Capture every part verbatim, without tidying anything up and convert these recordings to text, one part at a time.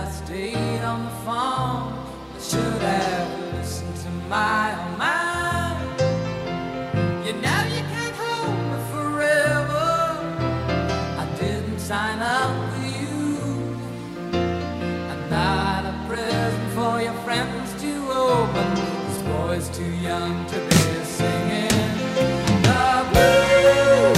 I stayed on the phone. I should have listened to my own mind. You know you can't hold me forever. I didn't sign up with you. I'm not a present for your friends to open. This boy's too young to be singing the blues.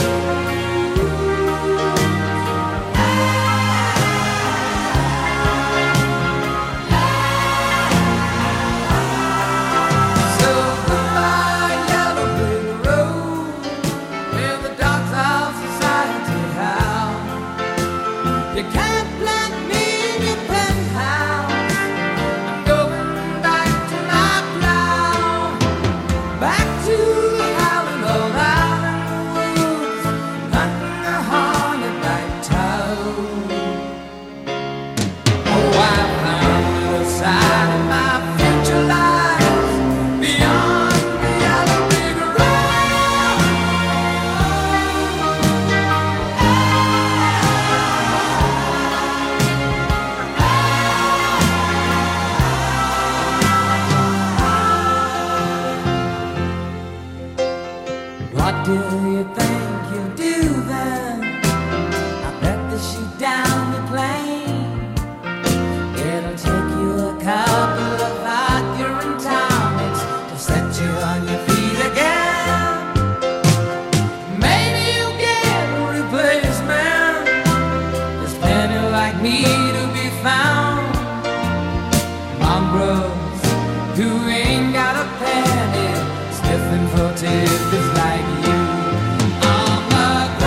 What do you think you'll do then? I bet that shoot down the plane. It'll take you a couple of hot urine tonics to set you on your feet again. Maybe you'll get a replacement. There's plenty like me to be found. Mongrels who ain't got a penny, sniffing for tidbits like you. On the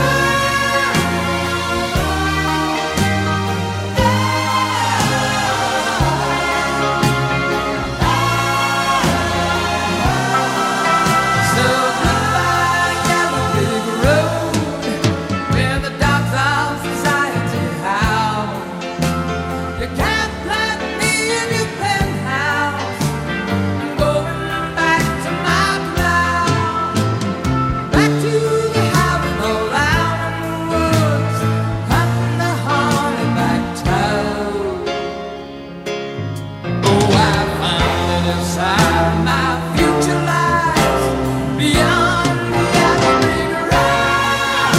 So goodbye, yellow brick road, where the dogs of society howl. You can't plant me in your penthouse. I'm going back to my plow, back to the howling old out in the woods, cutting the hornback toad. Oh, I found it inside my future lies, beyond the yellow brick road.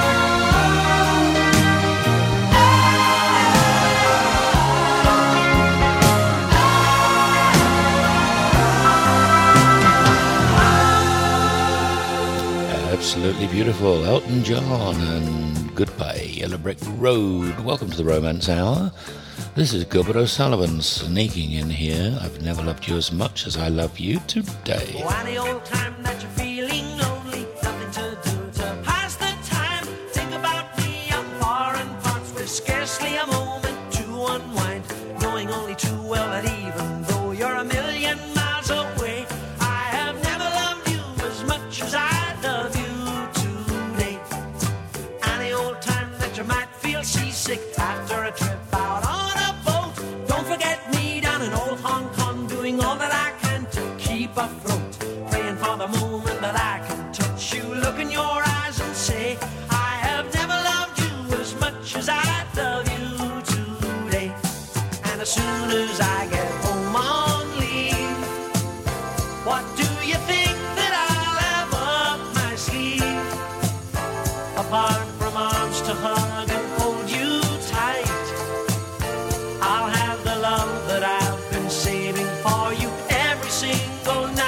Absolutely beautiful. Elton John and Goodbye, Yellow Brick Road. Welcome to the Romance Hour. This is Gilbert O'Sullivan sneaking in here. I've never loved you as much as I love you today. Oh, any old time that you're feeling lonely, nothing to do to pass the time. Think about me, I'm far in parts with scarcely a moment to unwind, knowing only too well that even though you're a million miles away, I have never loved you as much as I love you today. Any old time that you might feel seasick after a trip out on a boat, don't forget me down in old Hong Kong, doing all that I can to keep afloat, praying for the moment that I can touch you, look in your eyes and say, I have never loved you as much as I love you today. And as soon as I get home on leave, what do you think that I'll have up my sleeve? Apart from arms to hug and hold you tight, I'll have the love that I've been saving for you every single night.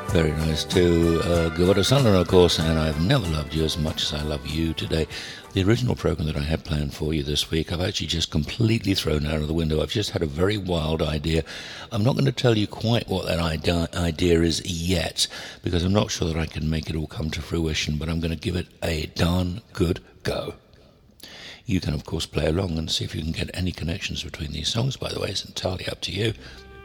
Very nice to uh, Gilberto Santana, of course, and I've never loved you as much as I love you today. The original program that I had planned for you this week, I've actually just completely thrown out of the window. I've just had a very wild idea. I'm not going to tell you quite what that idea is yet, because I'm not sure that I can make it all come to fruition, but I'm going to give it a darn good go. You can, of course, play along and see if you can get any connections between these songs, by the way. It's entirely up to you.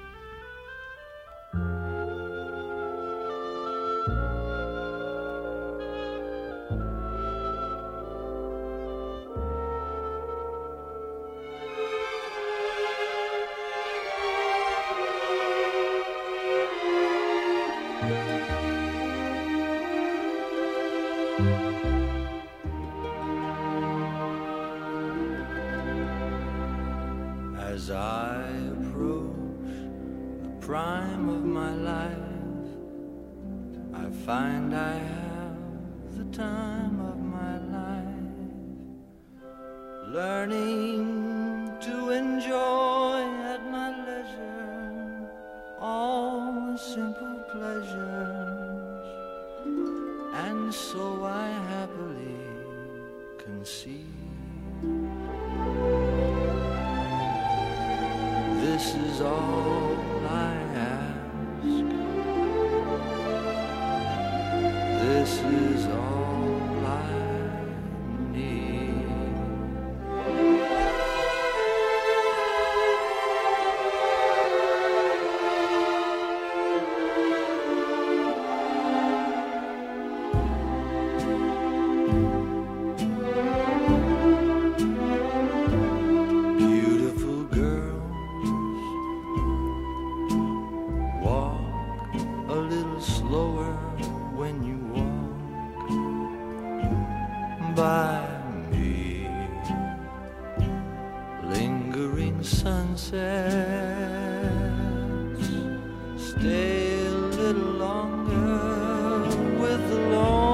As I approach the prime of my life, I find I have the time of my life, learning to enjoy at my leisure all the simple pleasures, and so I happily conceive. This is all I ask. This is all I need. Beautiful girl, a little slower when you walk by me. Lingering sunsets, stay a little longer with the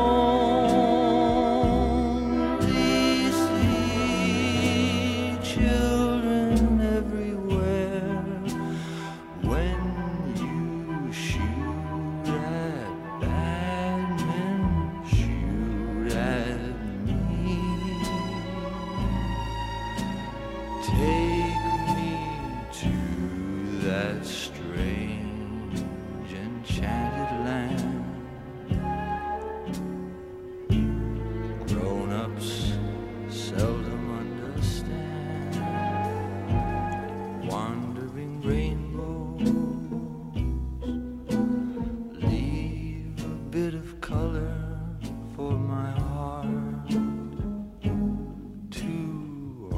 lonely sea. Children everywhere, when you shoot at bad men, shoot at me. Take me to that strange enchanted land. Grown-ups seldom understand. Wandering rainbows leave a bit of color for my heart to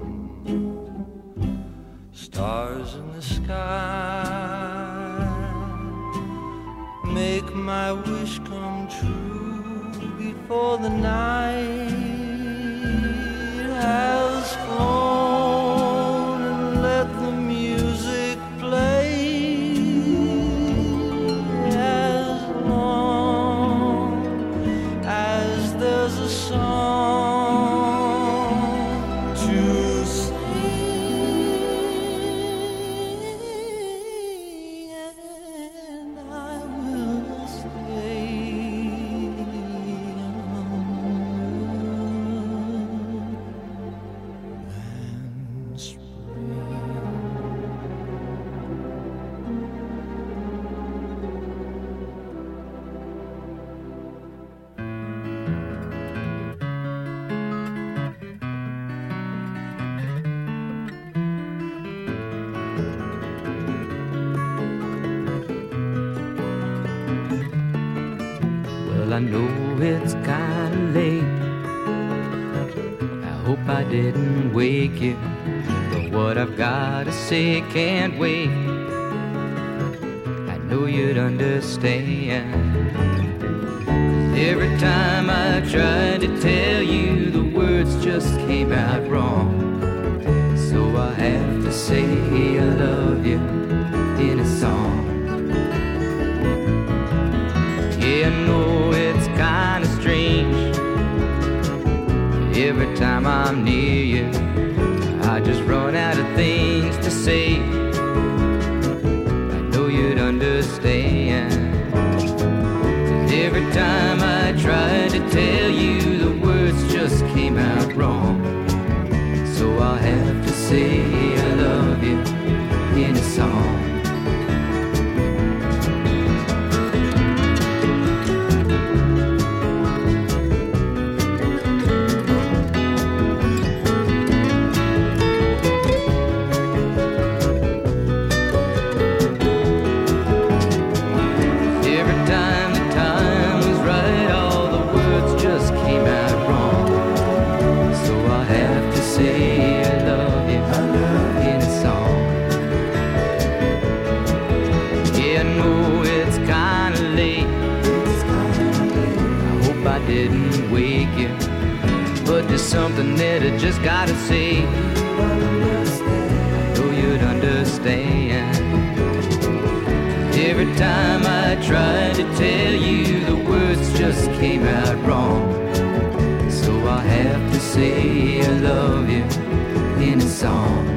own. Stars in the sky make my wish come true before the night has flown, and let the music play as long as there's a song to sing, and I will stay and spring. Well, I know it's kinda late. I hope I didn't wake you, but what I've gotta say can't wait. I know you'd understand. 'Cause every time I tried to tell you, the words just came out wrong. So I have to say I love you in a song. Yeah, I know it's kinda strange. Every time I'm near you, I just run out of things to say. I know you'd understand. didn't wake you, but there's something that I just gotta say. Oh, you'd understand. Every time I tried to tell you, the words just came out wrong. So I have to say I love you in a song.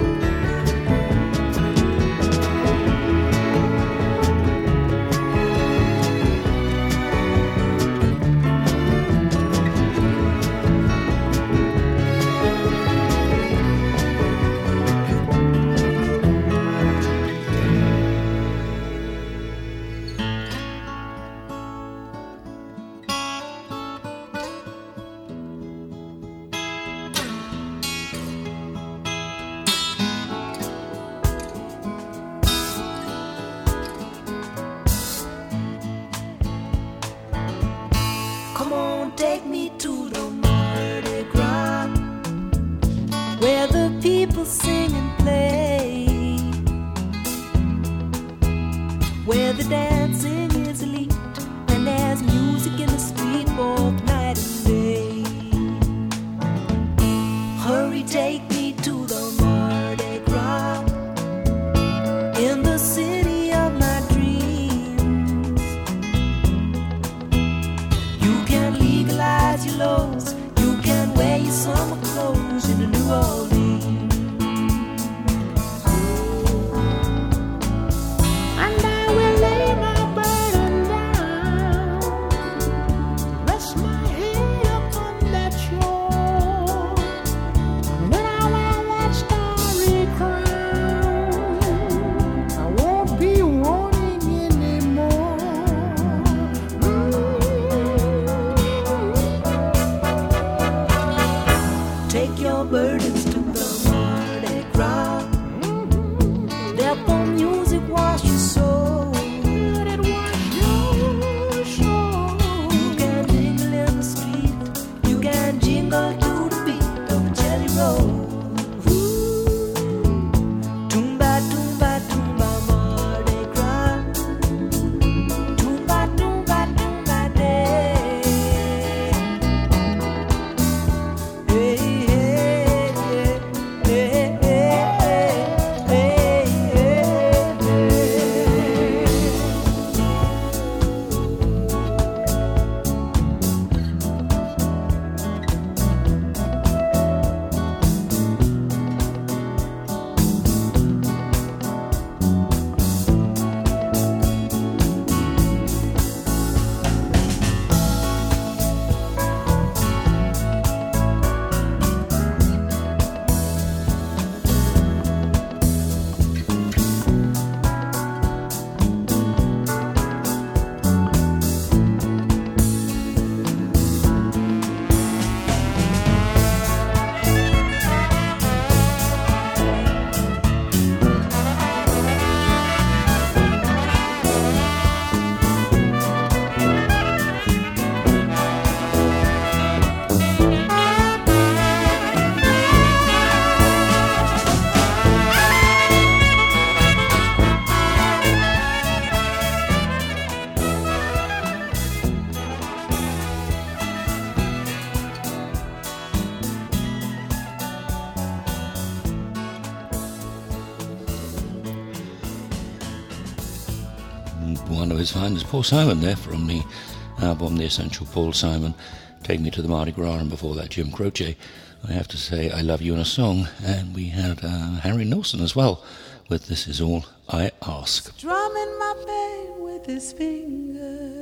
One of his finest, Paul Simon there from the album The Essential Paul Simon, Take Me to the Mardi Gras, and before that Jim Croce, I have to say I Love You in a Song. And we had uh, Harry Nilsson as well with This Is All I Ask. Drumming my pain with his fingers,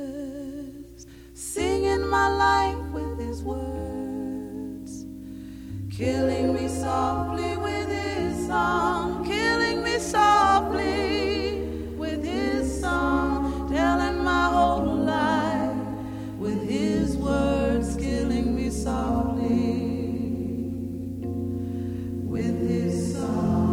singing my life with his words, killing me softly with his song, killing me softly with his song, telling my whole life with his words, killing me softly with his song.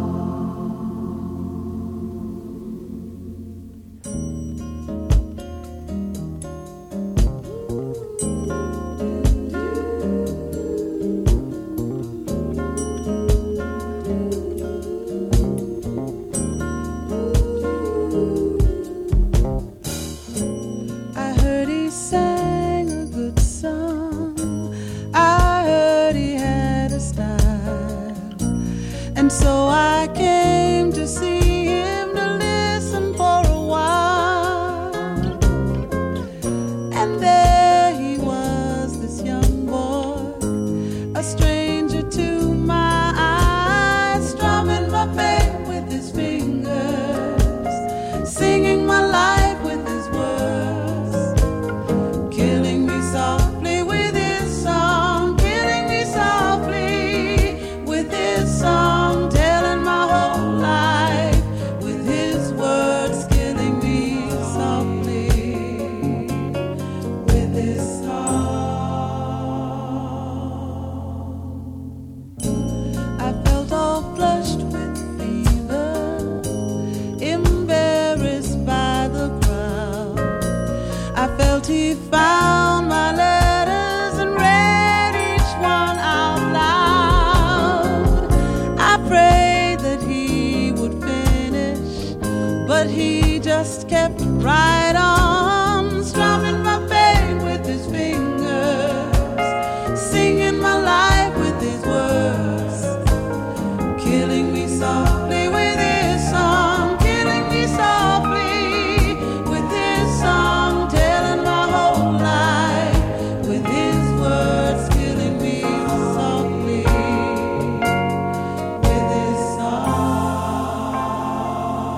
felt he found my letters and read each one out loud. I prayed that he would finish, but he just kept right on, strumming my pain with his fingers, singing my life with his words, killing me softly with his song, killing me softly with his song, telling my whole life with his words, killing me softly with his song.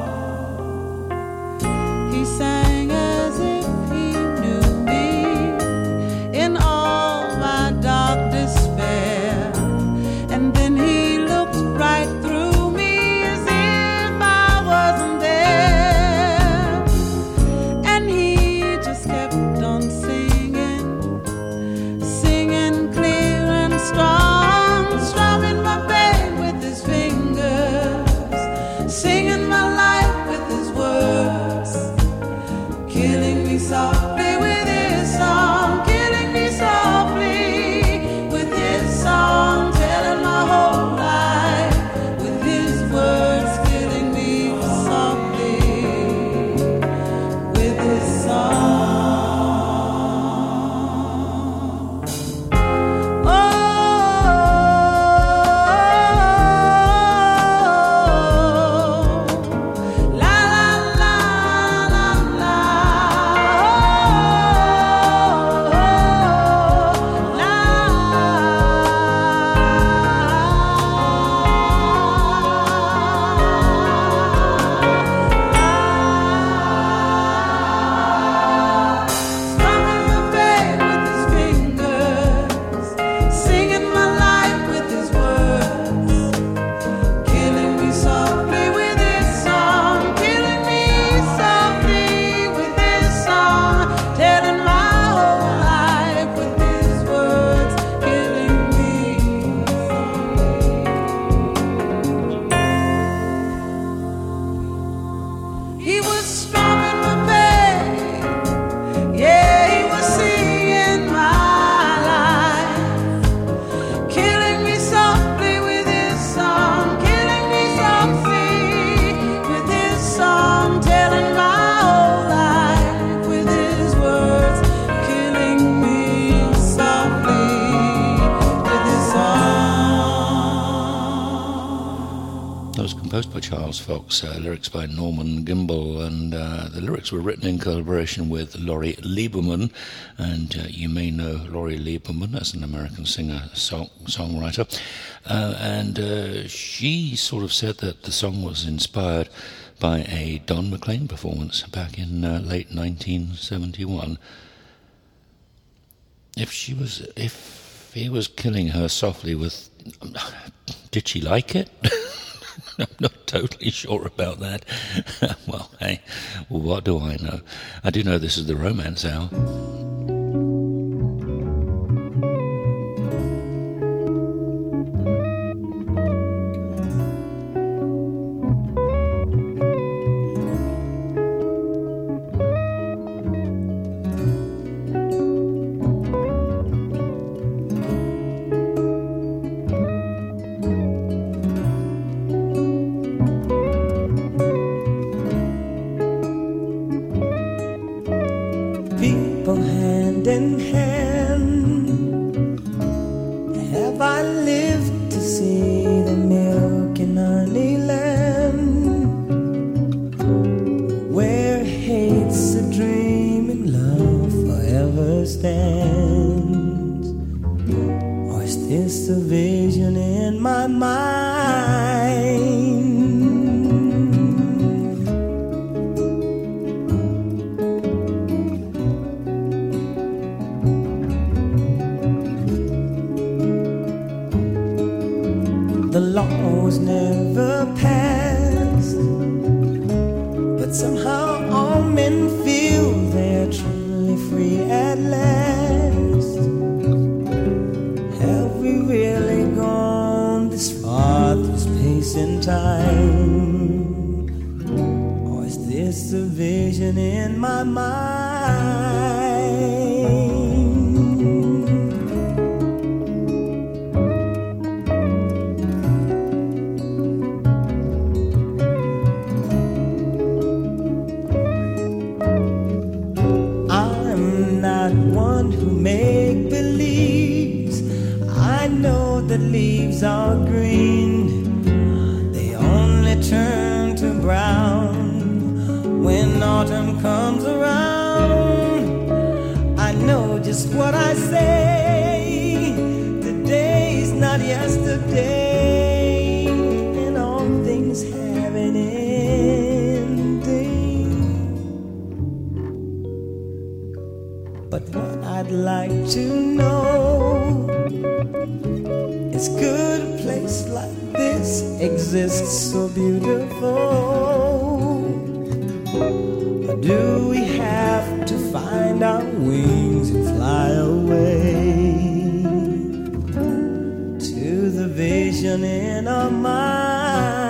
He sang as if he knew me in all my dark despair, and then he looked right through me as if I wasn't there, and he just kept on singing, singing clear and strong, strumming my pain with his fingers, singing my life with his words, killing me softly with his song, killing me softly with his song, telling my whole life with his words, killing me softly with his song. Oh, la la la la la. Strumming my pain with his fingers, singing my life with his words, killing me softly with his song, killing me softly with his song, telling my whole life with his words, killing me softly. He was strumming my pain, yeah, he was singing my life, killing me softly with his song, killing me softly with his song, telling my whole life with his words, killing me softly with his song. That was composed by Charles Fox, uh, lyrics by Norman Gimbel, and uh, the lyrics were written in collaboration with Laurie Lieberman, and uh, you may know Laurie Lieberman as an American singer, song, songwriter, uh, and uh, she sort of said that the song was inspired by a Don McLean performance back in uh, late nineteen seventy-one. If she was, if he was killing her softly with, did she like it? I'm not totally sure about that. Well, hey, well, what do I know? I do know this is the Romance Hour. People hand in hand, have I lived to see the milk and honey land, where hate's a dream and love forever stands? Or is this a vision in my mind? The law was never passed, but somehow all men feel they're truly free at last. Have we really gone this far? It's a vision in my mind. I'm not one who make believes. I know that leaves are green. They only turn to brown when autumn comes around. I know just what I say. Today's not yesterday, and all things have an ending. But what I'd like to know is, could a place like this exist so beautiful? Or do we have to find our wings and fly away to the vision in our mind?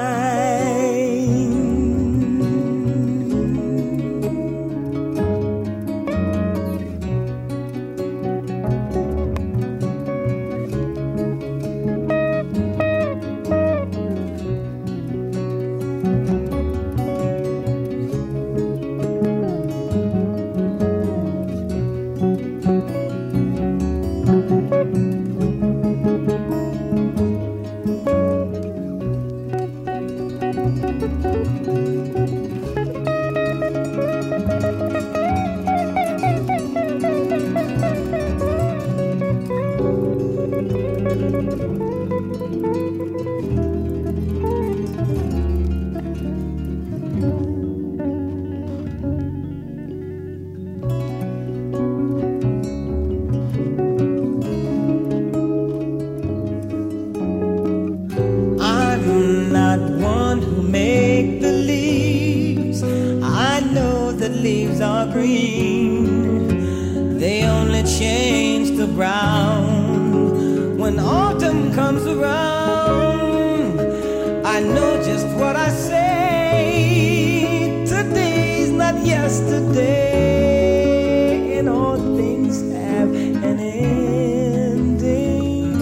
Leaves are green, they only change to brown when autumn comes around. I know just what I say. Today's not yesterday, and all things have an ending.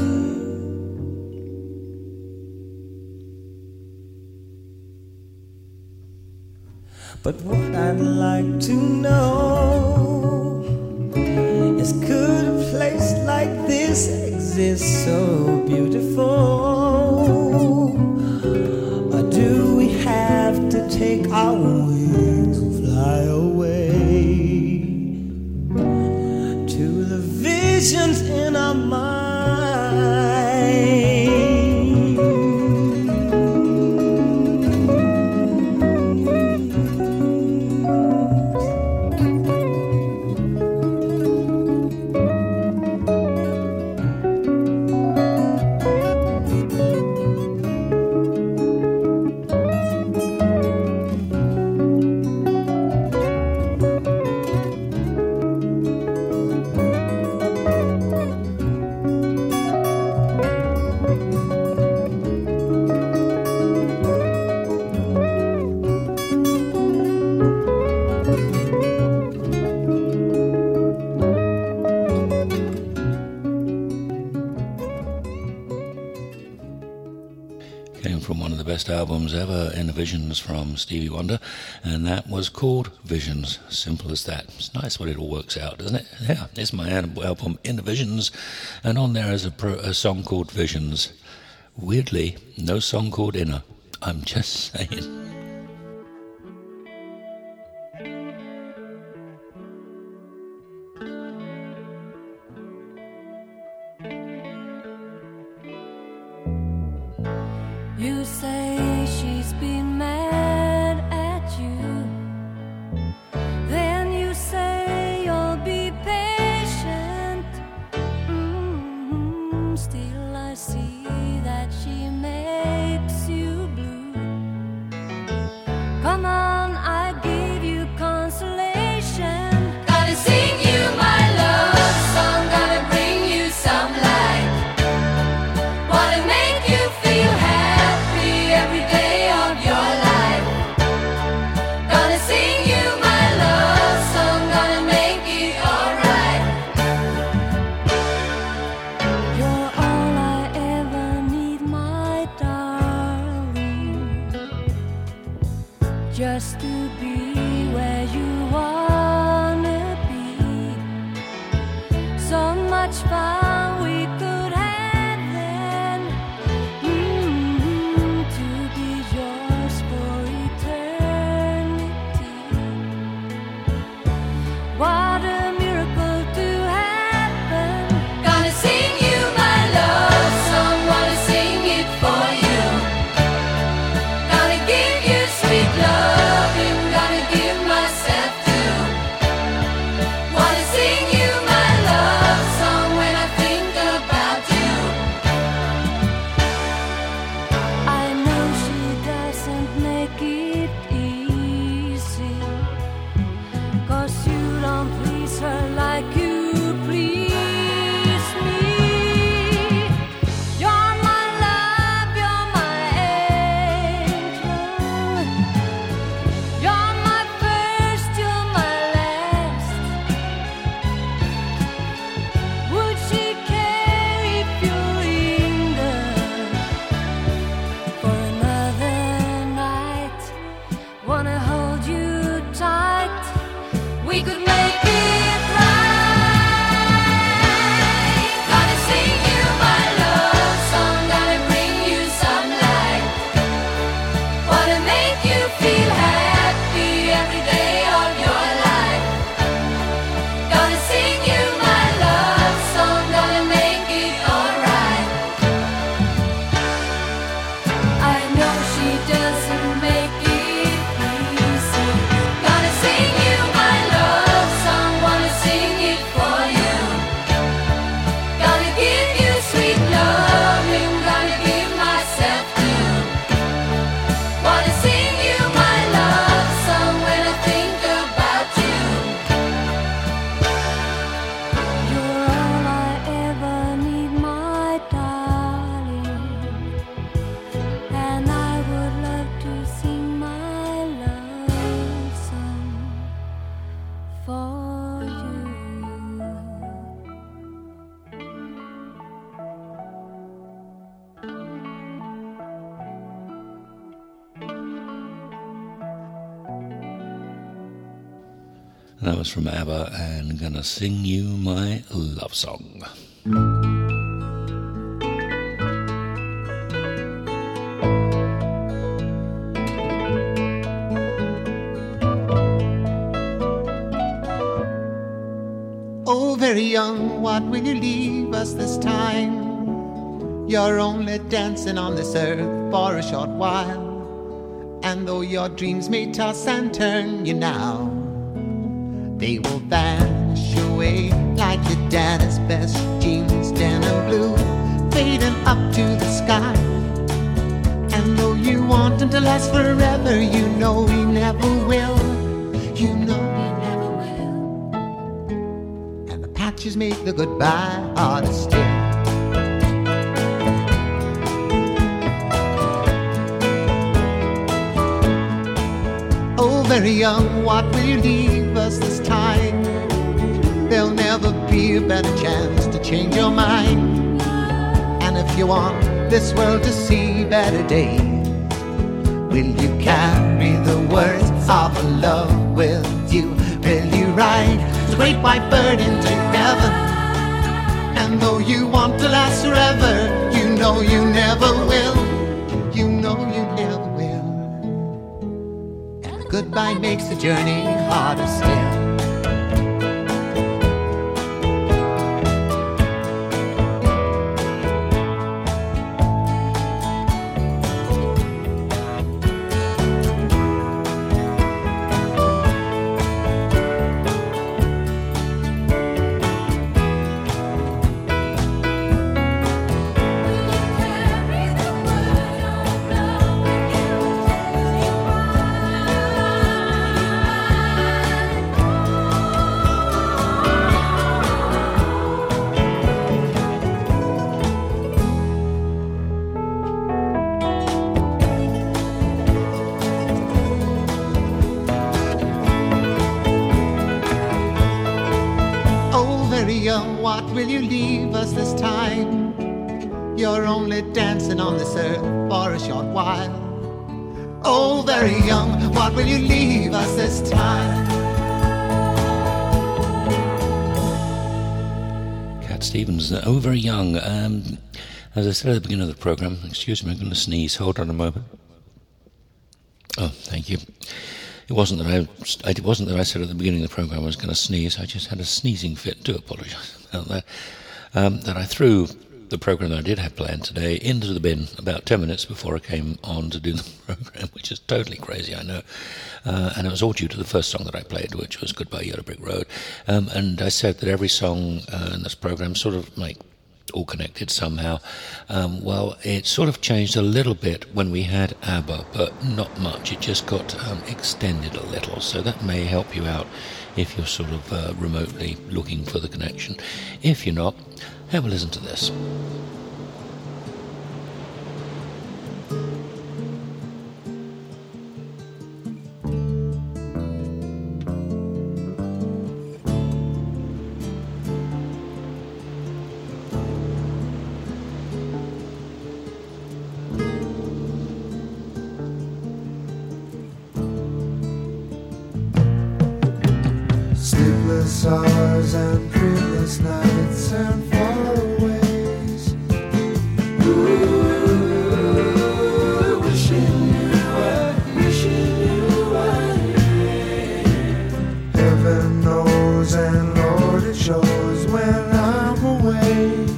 But what I'd like to know is, could a place like this exist so beautiful? Or do we have to take our wings and fly away to the visions in our mind? Albums ever, in Visions from Stevie Wonder, and that was called Visions. Simple as that. It's nice when it all works out, doesn't it? Yeah, it's my album In the Visions, and on there is a, pro, a song called Visions. Weirdly, no song called Inner. I'm just saying. You say she's been mad at you, then you say you'll be patient. Mm-hmm. Still I see that she makes you blue. Come on, I give you consolation. Gotta sing you my love song, gotta bring you some light. Wanna make you feel happy every for you. That was from ABBA and Gonna Sing You My Love Song. Oh, very young, what will you leave us this time? You're only dancing on this earth for a short while. And though your dreams may toss and turn you now, they will vanish away like your daddy's best jeans, denim blue, fading up to the sky. And though you want him to last forever, you know he never will. You know he never will. And the patches make the goodbye harder still. Oh, very young, what will you leave us this time? There'll never be a better chance to change your mind. And if you want this world to see better days, will you carry the words of love with you? Will you ride the great white bird into heaven? And though you want to last forever, you know you never will. You know you never will. Goodbye makes the journey harder still. What will you leave us this time? You're only dancing on this earth for a short while. Oh, very young, what will you leave us this time? Cat Stevens, oh, very young. Um, as I said at the beginning of the programme, excuse me, I'm going to sneeze. Hold on a moment. Oh, thank you. It wasn't that I, it wasn't that I said at the beginning of the programme I was going to sneeze. I just had a sneezing fit. Do apologise about that. Um, that I threw the programme that I did have planned today into the bin about ten minutes before I came on to do the programme, which is totally crazy, I know. Uh, and it was all due to the first song that I played, which was Goodbye Yellow Brick Road. Um, and I said that every song uh, in this programme sort of like all connected somehow. Um, well, it sort of changed a little bit when we had ABBA, but not much. It just got um, extended a little, so that may help you out if you're sort of uh, remotely looking for the connection. If you're not, have a listen to this. Sleepless hours and dreamless nights and faraways. Ooh, wishing you were, wishing you were here. Heaven knows and Lord it shows when I'm awake.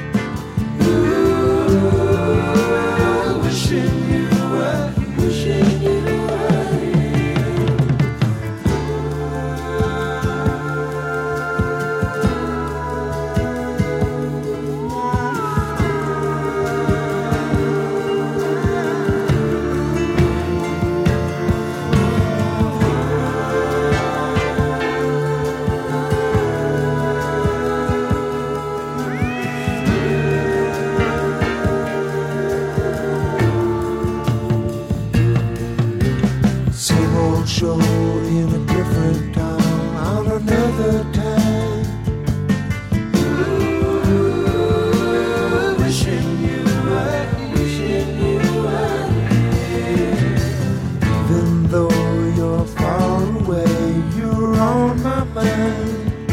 Ooh, wishing you were, wishing you were here. mine.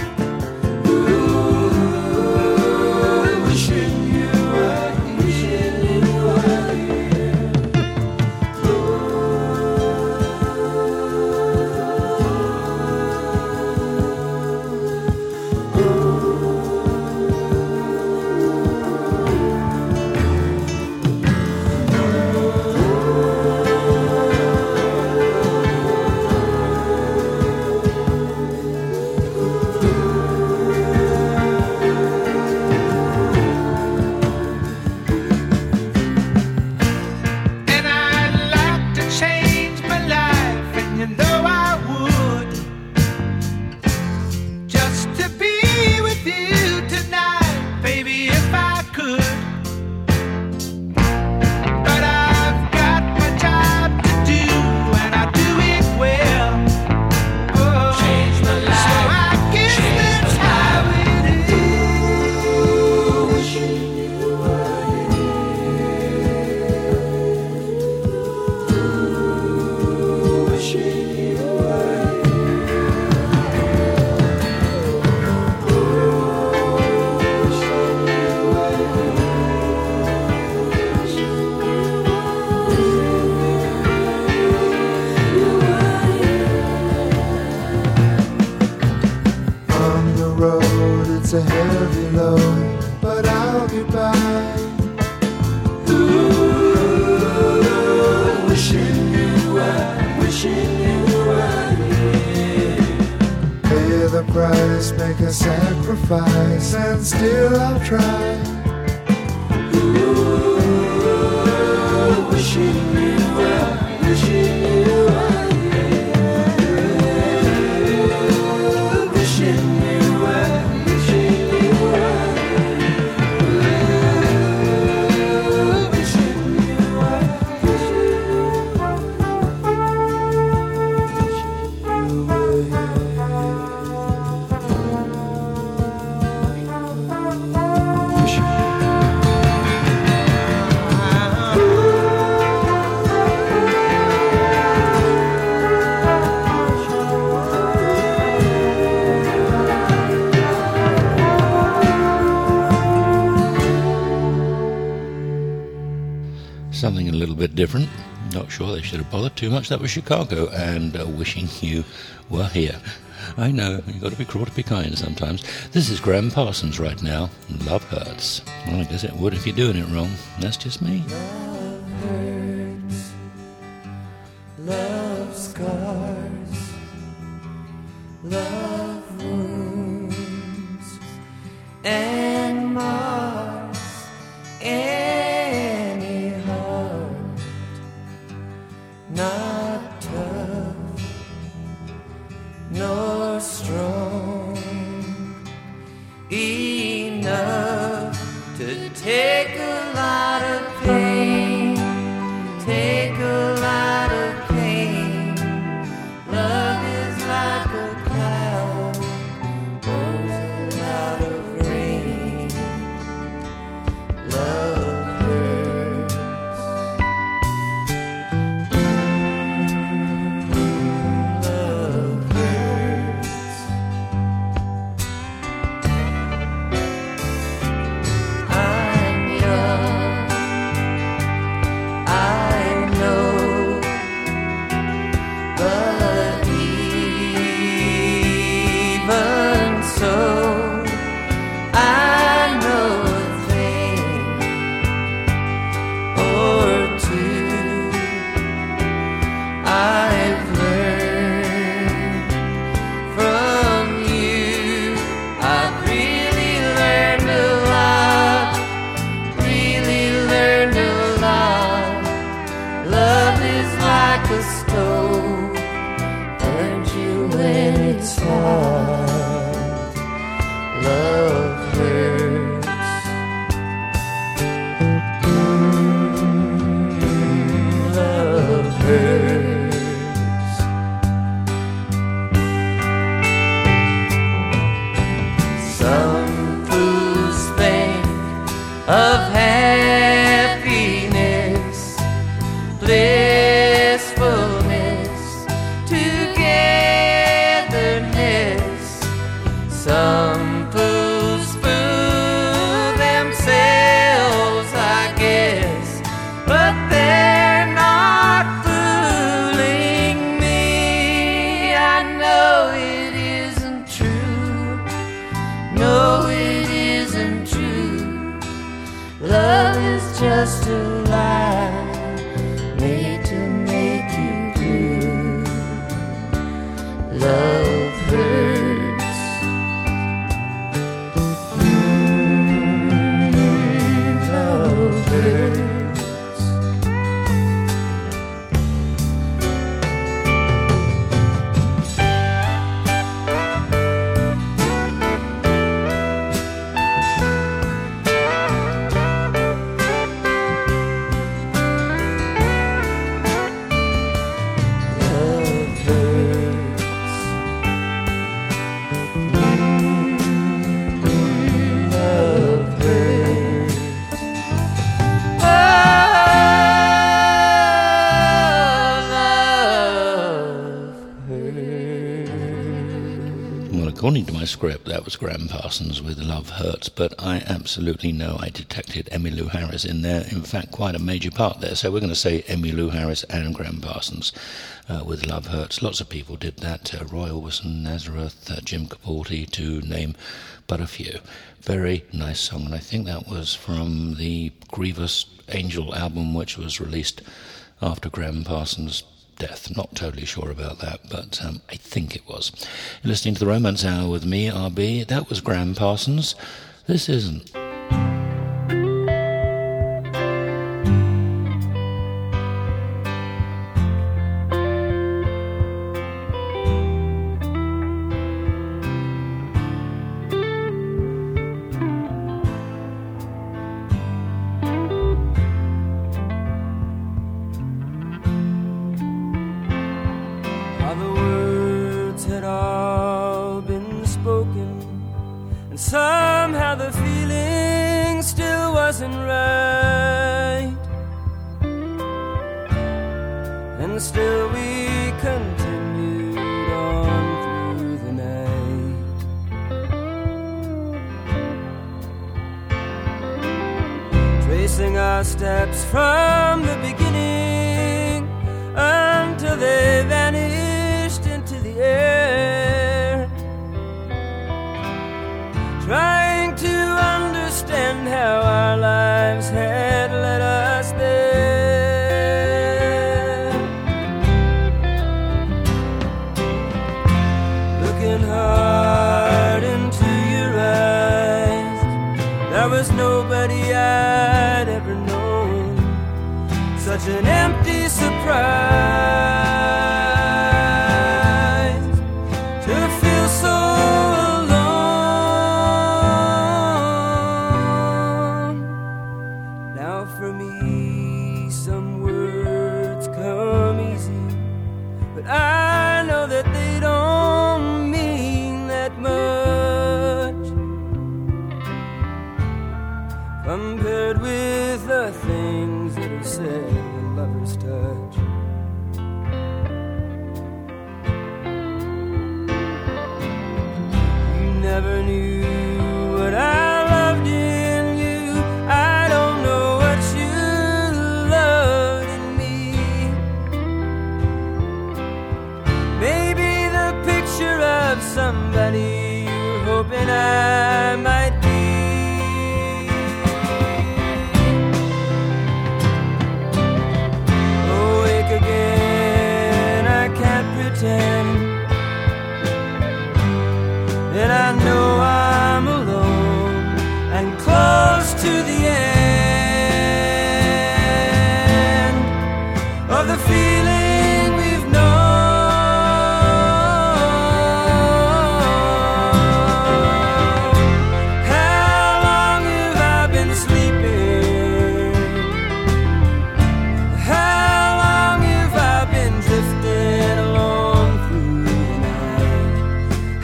Ooh, wishing you were, wishing you were here. And I'd like to change my life, and you know I would, just to be with you tonight, baby, if I could. But I've got my job to do, and I do it well. Oh, change my life, so I guess that's how it is. Wishing you were here. Wishing you were on the road, it's a heavy load, but I'll be by. Ooh, wishing you were, wishing you were here. Pay the price, make a sacrifice, and still I'll try. Ooh, wishing you were, wishing you were here. Wishing you were, wishing you were here. Wishing you were, wishing you were here. Wishing Something a little bit different. Not sure they should have bothered too much. That was Chicago and uh, Wishing You Were Here. I know, you've got to be cruel to be kind sometimes. This is Graham Parsons right now. Love Hurts. Well, I guess it would if you're doing it wrong. That's just me. Love hurts, love scars, love wounds, and mars any heart not tough nor strong enough to take a lot of pain, take a lot of pain. Love is like a cloud, pours a lot of rain. Love hurts. Love hurts. I Well, according to my script, that was Graham Parsons with Love Hurts, but I absolutely know I detected Emmylou Harris in there, in fact, quite a major part there. So we're going to say Emmylou Harris and Graham Parsons uh, with Love Hurts. Lots of people did that. Uh, Roy Orbison, Nazareth, uh, Jim Capaldi, to name but a few. Very nice song, and I think that was from the Grievous Angel album, which was released after Graham Parsons' death. Not totally sure about that, but um, I think it was. You're listening to the Romance Hour with me, R B. That was Graham Parsons. This isn't.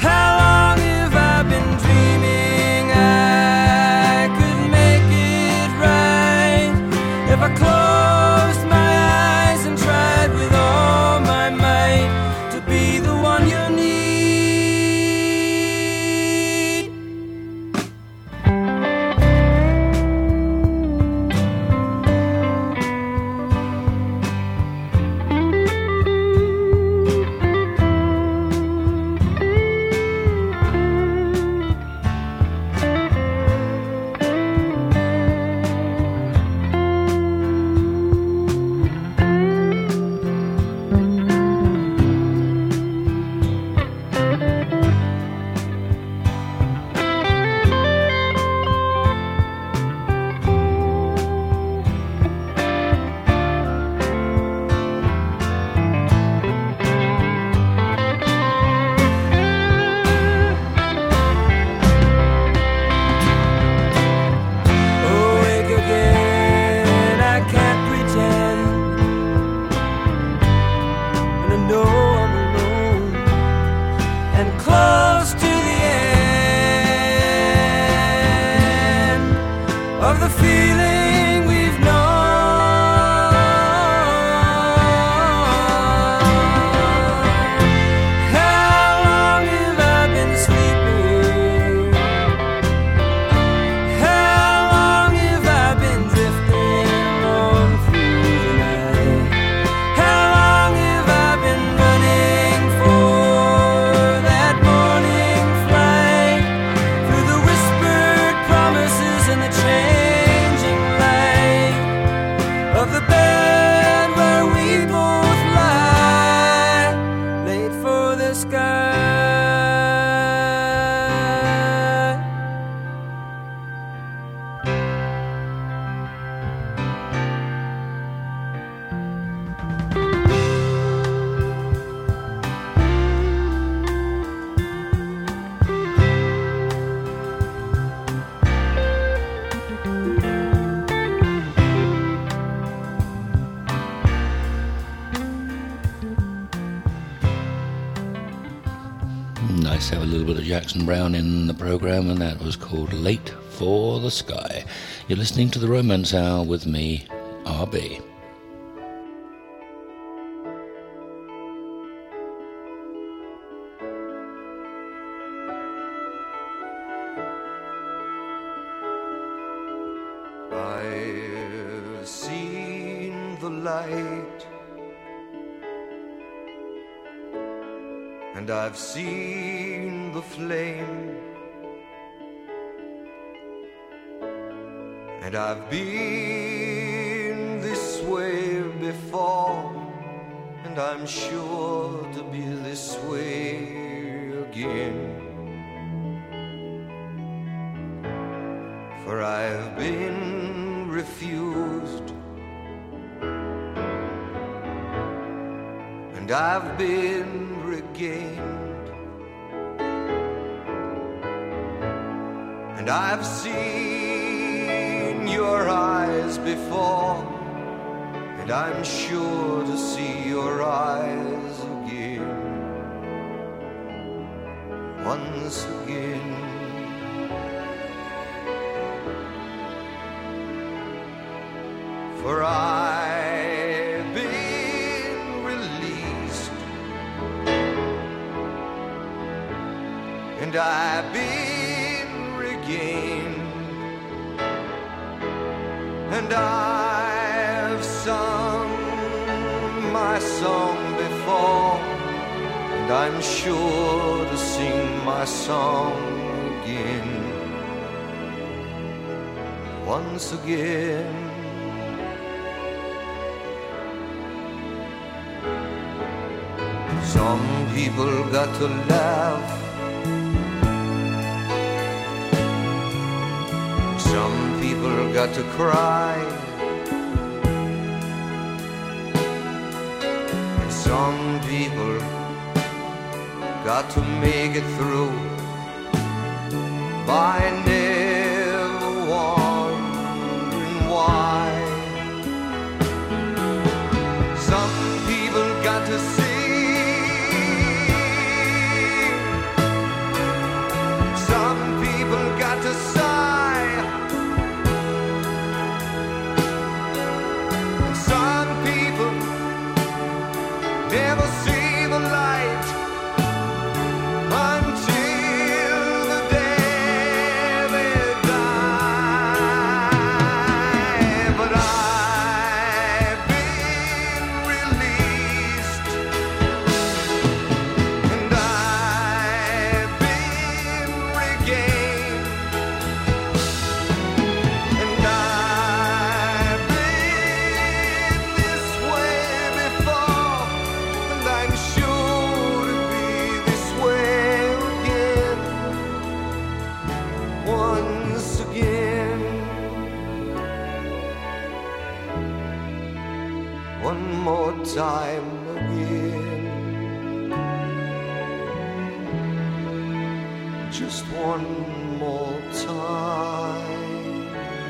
Dreaming I could make it Have a little bit of Jackson Browne in the program, and that was called Late for the Sky. You're listening to the Romance Hour with me, R B. I've seen the light, and I've seen the flame, and I've been this way before, and I'm sure to be this way again. For I've been refused, and I've been regained, and I've seen your eyes before, and I'm sure to see your eyes again, once again. For I've been released, and I've been regained, and I've sung my song before, and I'm sure to sing my song again, once again. Some people got to laugh, some people got to cry, and some people got to make it through by never wondering why. Some people got to see, got to sigh, and some people never see the light until the day they die. But I've been released, and I've been regained, more time again, just one more time.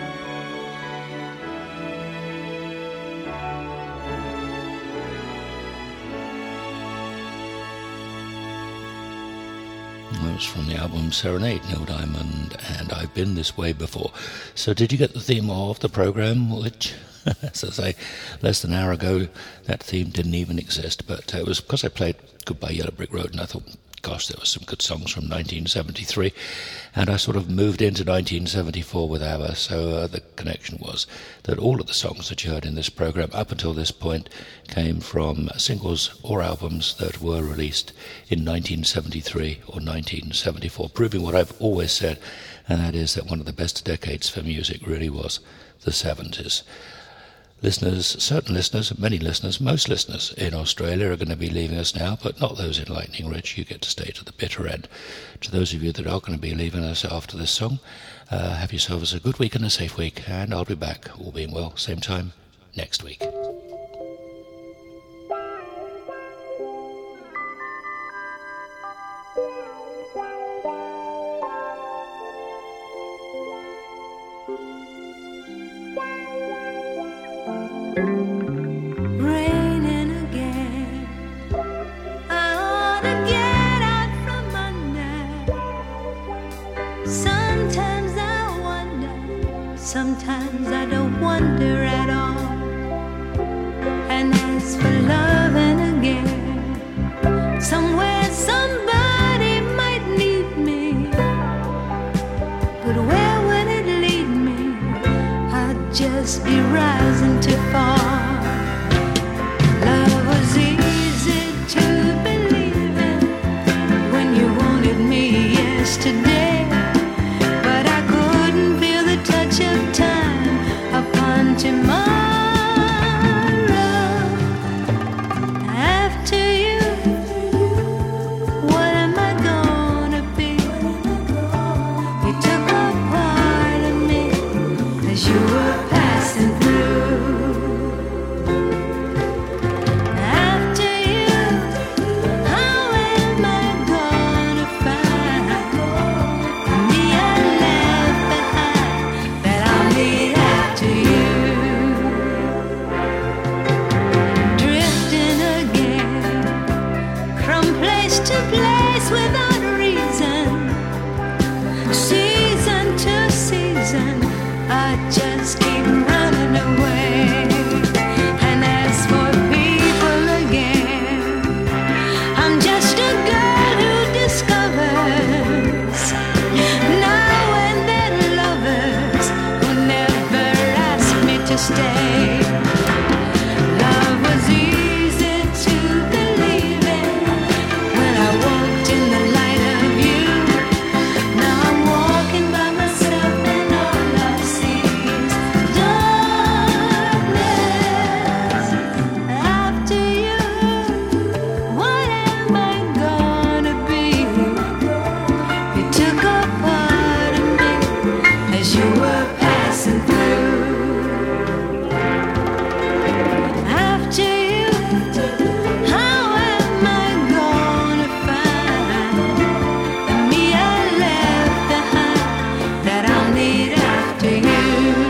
That was from the album Serenade, Neil Diamond, and I've Been This Way Before. So did you get the theme of the program, which, as I say, less than an hour ago, that theme didn't even exist, but uh, it was because I played Goodbye Yellow Brick Road, and I thought, gosh, there were some good songs from nineteen seventy-three, and I sort of moved into nineteen seventy-four with ABBA, so uh, the connection was that all of the songs that you heard in this program up until this point came from singles or albums that were released in nineteen seventy-three or nineteen seventy-four, proving what I've always said, and that is that one of the best decades for music really was the seventies. Listeners, certain listeners, many listeners, most listeners in Australia are going to be leaving us now, but not those in Lightning Ridge. You get to stay to the bitter end. To those of you that are going to be leaving us after this song, uh, have yourselves a good week and a safe week, and I'll be back, all being well, same time next week. Raining again. I ought to get out from under Sometimes I wonder, sometimes I don't wonder at all. And as for loving again, somewhere somebody might need me, but where would it lead me? I'd just be rising too far. Love was easy to believe in when you wanted me yesterday, but I couldn't feel the touch of time upon tomorrow. After you, what am I gonna be? You took a part of me as you were passing through. After you, how am I gonna find me I left behind that I'll need after you? Drifting again from place to place without reason, season to season, I just keep running away. And as for people again, I'm just a girl who discovers now and then lovers who never ask me to stay. Love was easy to believe in when I walked in the light of you. Now I'm walking by myself and all I see is darkness. After you, what am I gonna be? You took a part of me as you were passing through. After you, how am I gonna find the me I left behind that I'll need after you?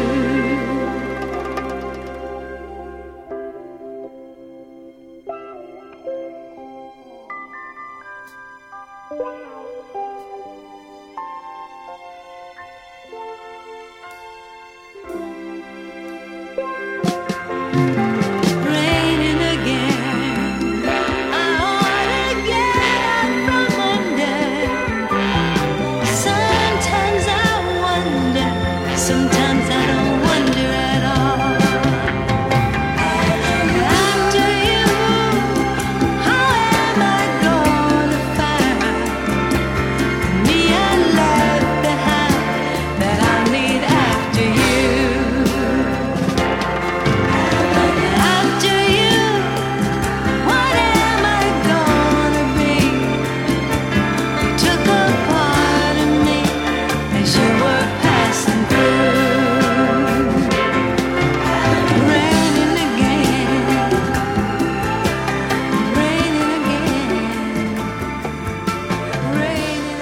Raining again, I ought to get out from under. Sometimes I wonder, sometimes I don't wonder at all. After you, how am I gonna find me I left behind that I'll need after you? After you, what am I gonna be? You took a part of me as you were passing through. Raining again, raining again, raining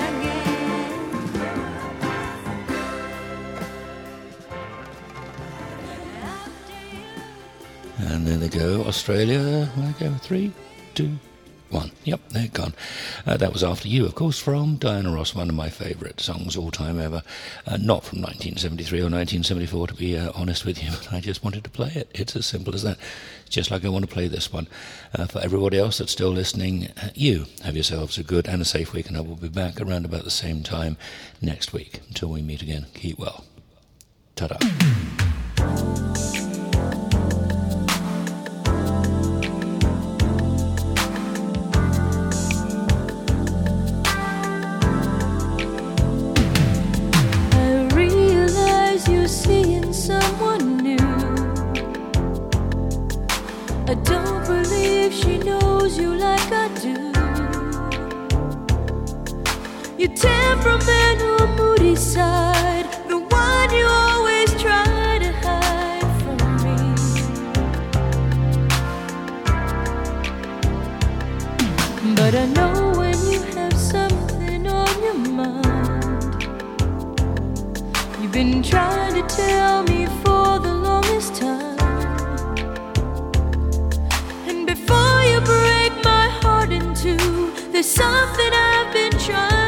again. And there they go, Australia. Where they go? Three, two, one. Yep, they're gone. Uh, that was After You, of course, from Diana Ross, one of my favourite songs all time ever. Uh, not from nineteen seventy-three or nineteen seventy-four, to be uh, honest with you, but I just wanted to play it. It's as simple as that. Just like I want to play this one. Uh, for everybody else that's still listening, uh, you have yourselves a good and a safe week, and I will be back around about the same time next week. Until we meet again, keep well. Ta-da. I realize you're seeing someone new. I don't believe she knows you like I do. Your temperamental, moody side, the one you always try to hide from me. But I know when you have something on your mind. You've been trying to tell me for the longest time. And before you break my heart in two, there's something I've been trying